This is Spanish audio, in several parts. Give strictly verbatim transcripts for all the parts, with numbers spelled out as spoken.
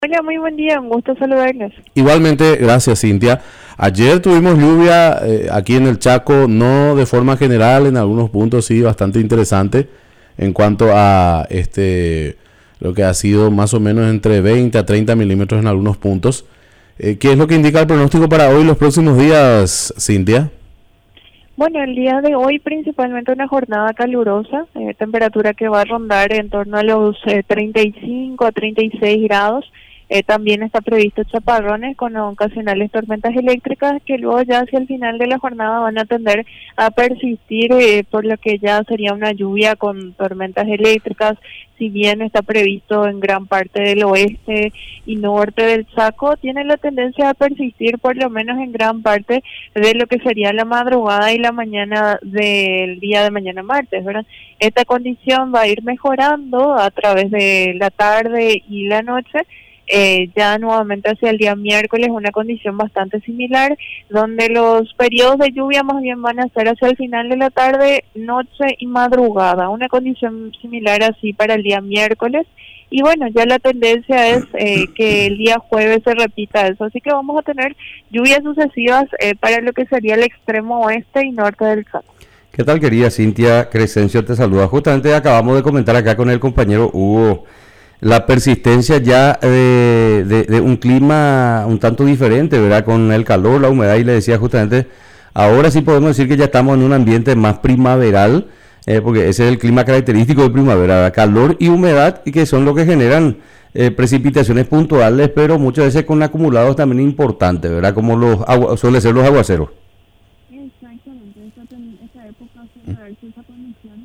Hola, muy buen día, un gusto saludarles. Igualmente, gracias Cintia. Ayer tuvimos lluvia eh, aquí en el Chaco, no de forma general, en algunos puntos sí, bastante interesante en cuanto a este lo que ha sido más o menos entre veinte a treinta milímetros en algunos puntos. Eh, ¿qué es lo que indica el pronóstico para hoy y los próximos días, Cintia? Bueno, el día de hoy principalmente una jornada calurosa, eh, temperatura que va a rondar en torno a los eh, treinta y cinco a treinta y seis grados. Eh, también está previsto chaparrones con ocasionales tormentas eléctricas que luego ya hacia el final de la jornada van a tender a persistir, eh, por lo que ya sería una lluvia con tormentas eléctricas. Si bien está previsto en gran parte del oeste y norte del Chaco, tiene la tendencia a persistir por lo menos en gran parte de lo que sería la madrugada y la mañana del día de mañana martes, ¿verdad? Esta condición va a ir mejorando a través de la tarde y la noche. Eh, ya nuevamente hacia el día miércoles una condición bastante similar, donde los periodos de lluvia más bien van a ser hacia el final de la tarde, noche y madrugada, una condición similar así para el día miércoles. Y bueno, ya la tendencia es eh, que el día jueves se repita eso, así que vamos a tener lluvias sucesivas eh, para lo que sería el extremo oeste y norte del Chaco. ¿Qué tal, querida Cintia? Crescencio te saluda. Justamente acabamos de comentar acá con el compañero Hugo la persistencia ya de, de, de un clima un tanto diferente, ¿verdad? Con el calor, la humedad, y le decía justamente, ahora sí podemos decir que ya estamos en un ambiente más primaveral, eh, porque ese es el clima característico de primavera, ¿verdad? Calor y humedad, y que son lo que generan eh, precipitaciones puntuales, pero muchas veces con acumulados también importantes, ¿verdad? Como los agua, suele ser los aguaceros. Exactamente, esta, esta época suele darse esa condición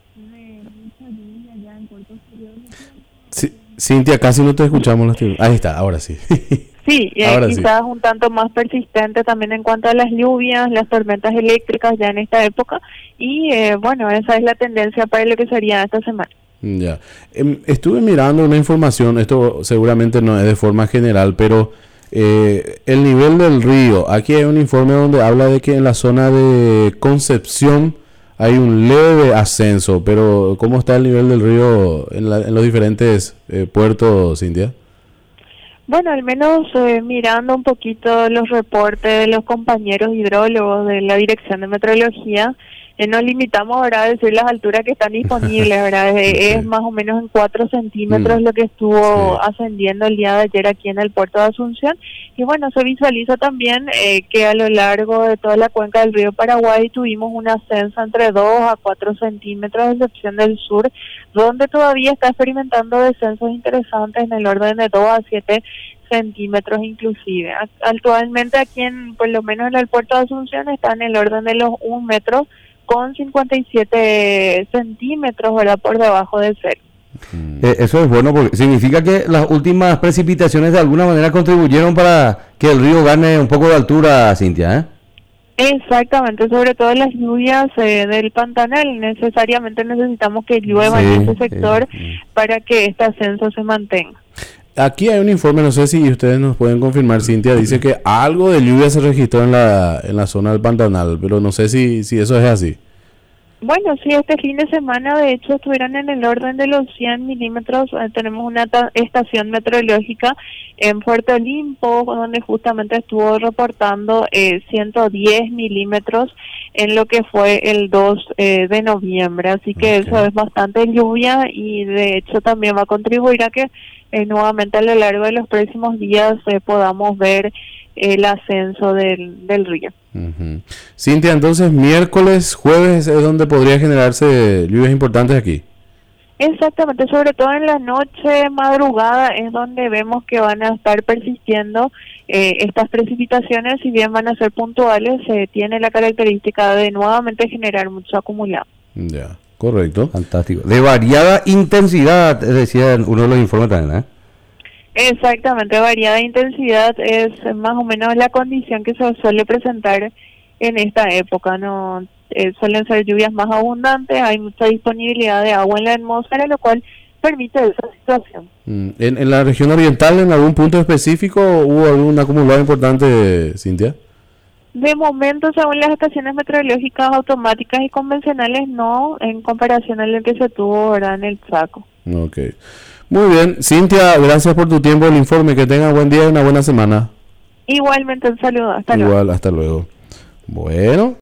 de mucha lluvia ya en cortos periodos de tiempo. Sí, Cintia, casi no te escuchamos. Ahí está, ahora sí. Sí, eh, ahora quizás sí. un tanto más persistente también en cuanto a las lluvias, las tormentas eléctricas ya en esta época, y eh, bueno, esa es la tendencia para lo que sería esta semana. Ya, eh, estuve mirando una información, esto seguramente no es de forma general, pero eh, el nivel del río, aquí hay un informe donde habla de que en la zona de Concepción hay un leve ascenso, pero ¿cómo está el nivel del río en, la, en los diferentes eh, puertos, Cintia? Bueno, al menos eh, mirando un poquito los reportes de los compañeros hidrólogos de la Dirección de Meteorología, eh, nos limitamos ahora a decir las alturas que están disponibles, ¿verdad? Es, Sí. es más o menos en cuatro centímetros mm. lo que estuvo sí. ascendiendo el día de ayer aquí en el puerto de Asunción. Y bueno, se visualiza también eh, que a lo largo de toda la cuenca del río Paraguay tuvimos un ascenso entre dos a cuatro centímetros, a excepción del sur, donde todavía está experimentando descensos interesantes en el orden de dos a siete centímetros inclusive. Actualmente aquí en, por lo menos en el puerto de Asunción, está en el orden de los un metro con cincuenta y siete centímetros, ¿verdad?, por debajo del cero. Eh, eso es bueno, porque significa que las últimas precipitaciones de alguna manera contribuyeron para que el río gane un poco de altura, Cintia, ¿eh? Exactamente, sobre todo las lluvias eh, del Pantanal. Necesariamente necesitamos que llueva Sí, en ese sector sí. para que este ascenso se mantenga. Aquí hay un informe, no sé si ustedes nos pueden confirmar, Cintia, dice que algo de lluvia se registró en la en la zona del Pantanal, pero no sé si, si eso es así. Bueno, sí, este fin de semana de hecho estuvieron en el orden de los cien milímetros. Eh, tenemos una estación meteorológica en Puerto Olimpo, donde justamente estuvo reportando eh, ciento diez milímetros en lo que fue el dos eh, de noviembre. Así que okay. Eso es bastante lluvia, y de hecho también va a contribuir a que eh, nuevamente a lo largo de los próximos días eh, podamos ver el ascenso del, del río. Uh-huh. Cintia, entonces miércoles, jueves es donde podría generarse lluvias importantes aquí. Exactamente, sobre todo en la noche, madrugada, es donde vemos que van a estar persistiendo eh, estas precipitaciones. Si bien van a ser puntuales, eh, tiene la característica de nuevamente generar mucho acumulado. Ya, correcto. Fantástico. De variada intensidad, decía uno de los informes también, ¿eh? Exactamente, variada intensidad es más o menos la condición que se suele presentar en esta época, ¿no? Eh, suelen ser lluvias más abundantes, hay mucha disponibilidad de agua en la atmósfera, lo cual permite esa situación. Mm. ¿En, en la región oriental, en algún punto específico, hubo algún acumulado importante, Cintia? De momento, según las estaciones meteorológicas automáticas y convencionales, no, en comparación a lo que se tuvo ahora en el Chaco. Ok. Muy bien, Cintia, gracias por tu tiempo, el informe, que tengas buen día y una buena semana. Igualmente un saludo, hasta luego. Igual, hasta luego. Bueno.